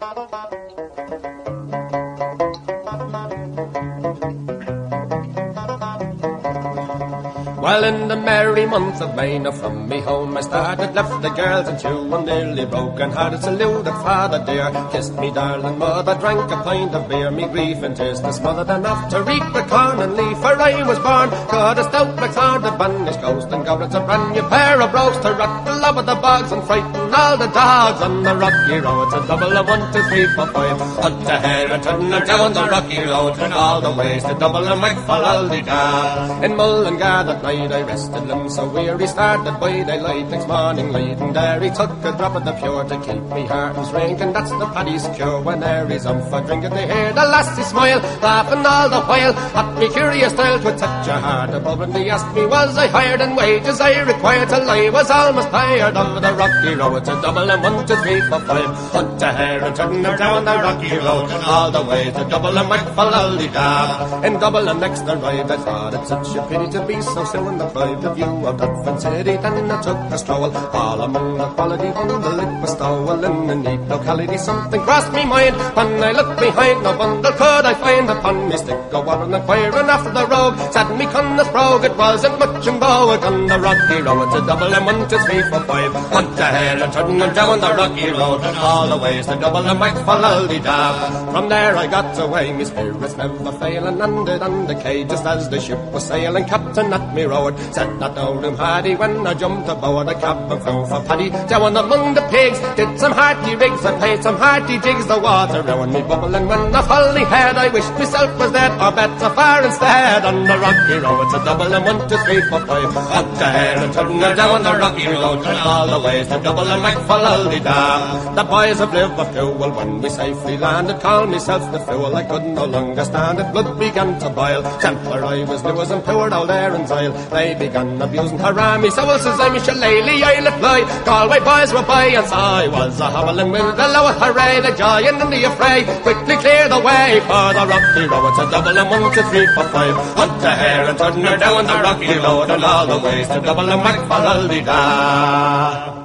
Well, in the merry month of May, now from me home I started, left the girls and two, and nearly broken-hearted, saluted father dear, kissed me darling mother, drank a pint of beer, me grief and tears to smothered enough to reap the corn and leaf, for I was born, got a stout blackthorn to banish ghost, and got a brand new pair of brogues to rock the love of the bogs and frighten all the dogs on the rocky road. It's a double of 1, 2, 3, 4, 5, up to Herriton and down the rocky road, and all the ways to double and make for Aldida. In Mullingar that night I rested him so weary, started by daylight next morning late, and there he took a drop of the pure to keep me heart and drink, and that's the paddy's cure. When there he's up for drinking, they hear the lassie smile, laughing all the while at me curious style. With such a heart above, and he asked me was I hired in wages I required till I was almost tired of the rocky road. It's a double and 1, 2, 3, 4, 5, hunt to Herriton and down the rocky road, and all the way to Double and Macfalaldida. In Double and next arrived, I thought it such a pity to be so soon deprived of view of Dufferin City. Then I took a stroll all among the quality bundle it was stowel in a neat locality. Something crossed me mind when I looked behind, no bundle could I find upon me stick. Go on and inquiring after the rogue, said me Connors brogue, it wasn't much in bow on the rocky road. To Double and 1, 2, 3, 4, 5, hunt to Herriton and down the rocky road, and all the ways to Double and Macfalaldida. From there I got away, me spirits never failing, landed on the quay just as the ship was sailing. Captain at me road said that no room had he. When I jumped aboard a cab and flew for Paddy, down among the pigs, did some hearty rigs and played some hearty jigs. The water round me bubbling when I fully had, I wished myself was dead or better far instead. On the rocky road, it's a double and 1, 2, 3, 4, 5, up to Herriton and down the rocky road, and all the ways to Double and Macfalaldida. The boys of Liverpool, when we safely landed, called myself the fool. I could no longer stand it, blood began to boil. Templar I was new as and poured all there in Zyle. They began abusing hurrah me, so says I'm shillelagh, I let fly. Galway boys were by, and so I was a hobbling with the lower hooray, the joy and the affray. Quickly clear the way for the rocky road. It's a double and 1, 2, 3, 4, 5, up to Herriton and down the rocky road, and all the ways to Double and Macfalaldida.